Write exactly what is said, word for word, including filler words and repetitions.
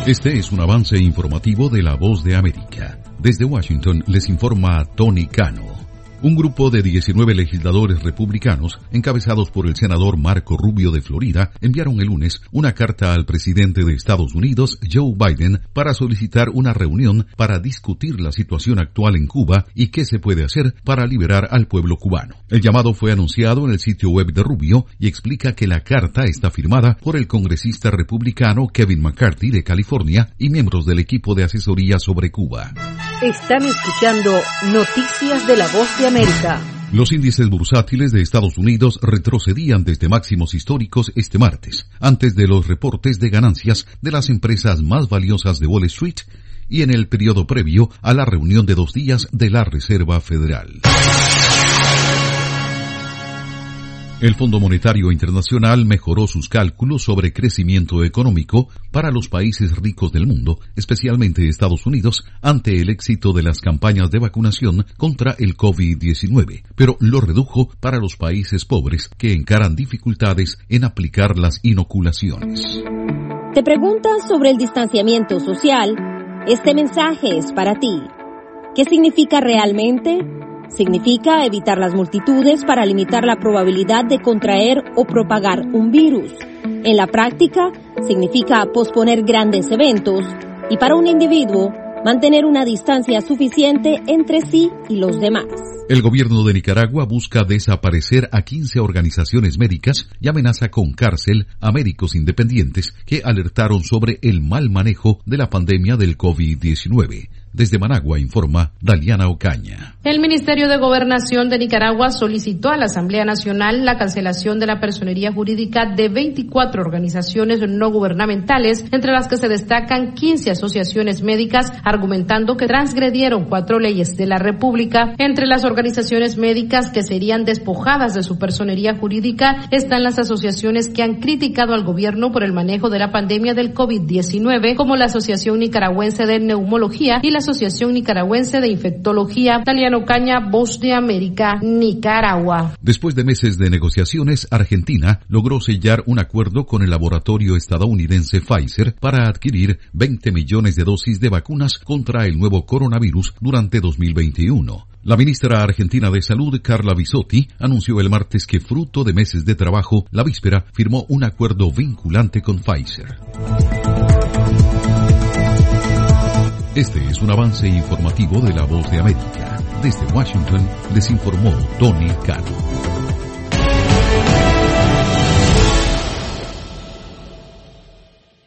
Este es un avance informativo de La Voz de América. Desde Washington les informa Tony Cano. Un grupo de diecinueve legisladores republicanos, encabezados por el senador Marco Rubio de Florida, enviaron el lunes una carta al presidente de Estados Unidos, Joe Biden, para solicitar una reunión para discutir la situación actual en Cuba y qué se puede hacer para liberar al pueblo cubano. El llamado fue anunciado en el sitio web de Rubio y explica que la carta está firmada por el congresista republicano Kevin McCarthy de California y miembros del equipo de asesoría sobre Cuba. Están escuchando Noticias de La Voz de América. Los índices bursátiles de Estados Unidos retrocedían desde máximos históricos este martes, antes de los reportes de ganancias de las empresas más valiosas de Wall Street y en el periodo previo a la reunión de dos días de la Reserva Federal. El Fondo Monetario Internacional mejoró sus cálculos sobre crecimiento económico para los países ricos del mundo, especialmente Estados Unidos, ante el éxito de las campañas de vacunación contra el COVID diecinueve, pero lo redujo para los países pobres que encaran dificultades en aplicar las inoculaciones. ¿Te preguntas sobre el distanciamiento social? Este mensaje es para ti. ¿Qué significa realmente? Significa evitar las multitudes para limitar la probabilidad de contraer o propagar un virus. En la práctica, significa posponer grandes eventos y para un individuo, mantener una distancia suficiente entre sí y los demás. El gobierno de Nicaragua busca desaparecer a quince organizaciones médicas y amenaza con cárcel a médicos independientes que alertaron sobre el mal manejo de la pandemia del COVID diecinueve. Desde Managua informa Daliana Ocaña. El Ministerio de Gobernación de Nicaragua solicitó a la Asamblea Nacional la cancelación de la personería jurídica de veinticuatro organizaciones no gubernamentales, entre las que se destacan quince asociaciones médicas, argumentando que transgredieron cuatro leyes de la República. Entre las organizaciones médicas que serían despojadas de su personería jurídica están las asociaciones que han criticado al gobierno por el manejo de la pandemia del COVID diecinueve, como la Asociación Nicaragüense de Neumología y la Asociación Nicaragüense de Infectología. Daliana Ocaña, Voz de América, Nicaragua. Después de meses de negociaciones, Argentina logró sellar un acuerdo con el laboratorio estadounidense Pfizer para adquirir veinte millones de dosis de vacunas contra el nuevo coronavirus durante dos mil veintiuno. La ministra argentina de Salud, Carla Bisotti, anunció el martes que, fruto de meses de trabajo, la víspera firmó un acuerdo vinculante con Pfizer. Este es un avance informativo de La Voz de América. Desde Washington les informó Tony Cano.